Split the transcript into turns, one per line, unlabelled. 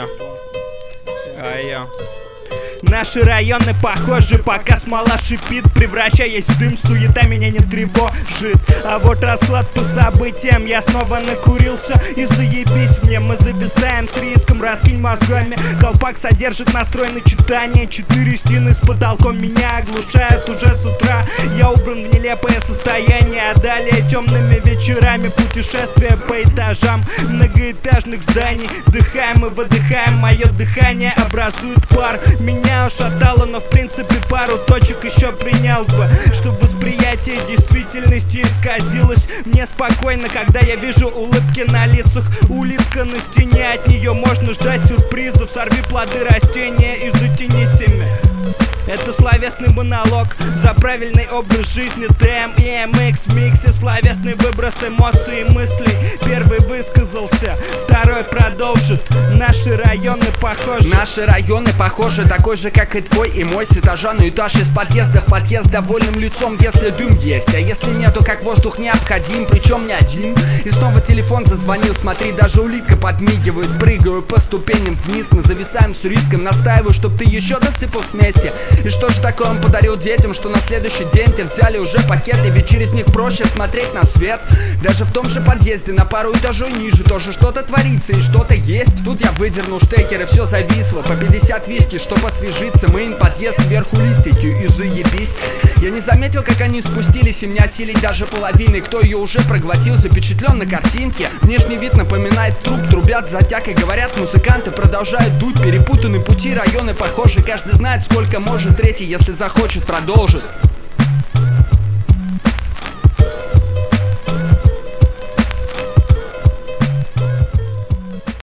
Наши районы похожи, пока смола шипит, превращаясь в дым, суета меня не тревожит. А вот расклад по событиям, я снова накурился и заебись мне. Мы зависаем с риском, раскинь мозгами. Колпак содержит настрой на читание. 4 стены с потолком меня оглушают уже с утра. Я убран в нелепое состояние, а далее темными вечерами путешествия по этажам многоэтажных зданий. Вдыхаем и выдыхаем, мое дыхание образует пар. Меня ушатало, но в принципе пару точек еще принял бы, чтобы восприятие действительности исказилось. Мне спокойно, когда я вижу улыбки на лицах. Улитка на стене, от нее можно ждать сюрпризов. Сорви плоды растения и затяни семя. Это словесный монолог за правильный образ жизни. ТМ и МХ в миксе, словесный выброс эмоций и мыслей. Первый высказался, второй продолжит. Наши районы похожи.
Наши районы похожи, такой же, как и твой и мой. С этажа на этаж, из подъезда в подъезд, довольным лицом, если дым есть. А если нету, как воздух необходим, причем не один. И снова телефон зазвонил, смотри, даже улитка подмигивает. Прыгаю по ступеням вниз, мы зависаем с риском. Настаиваю, чтоб ты еще досыпал смеси. И что же такое он подарил детям, что на следующий день те взяли уже пакеты? Ведь через них проще смотреть на свет. Даже в том же подъезде, на пару этажей ниже, тоже что-то творится и что-то есть. Тут я выдернул штекер и все зависло. По 50 виски, чтоб освежиться. Мейн подъезд, сверху листики и заебись. Я не заметил, как они спустились, и мне осилить даже половины. Кто ее уже проглотил, запечатлен на картинке. Внешний вид напоминает труп, трубят затяг и говорят, музыканты продолжают дуть. Перепутаны пути, районы похожи, каждый знает, сколько может. Третий, если захочет, продолжит.